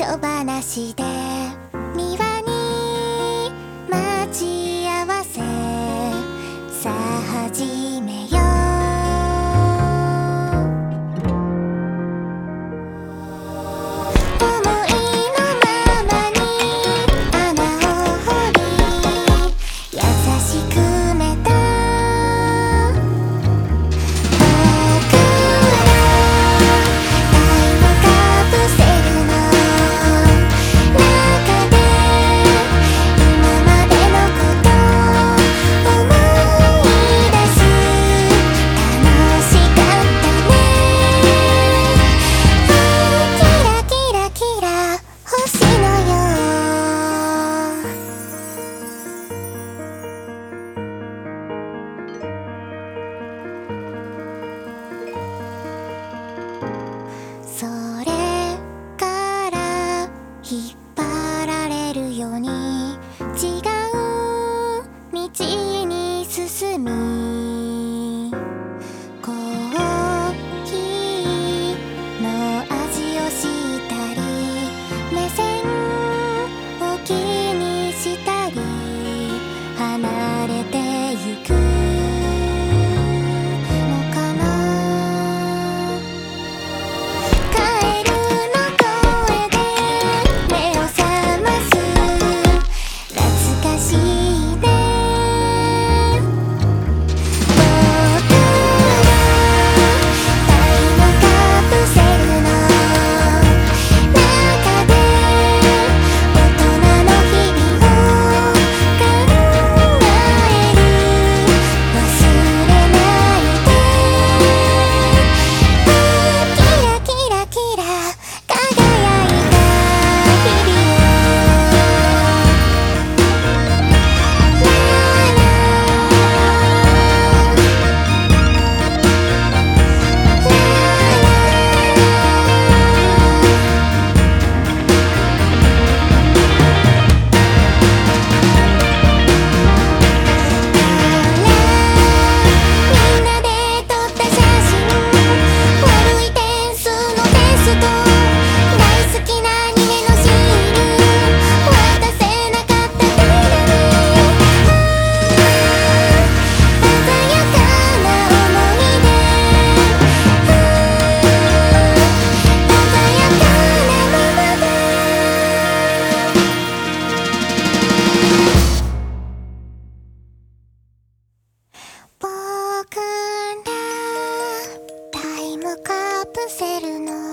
夜話で庭に待ち合わせ、さあ始めよう。思いのままに穴を掘り、優しく埋めたそれから引っ張られるように違う道に進み、コーヒーの味をしたり、目線を気にしたり、離れてゆくのかな。僕らタイムカプセルの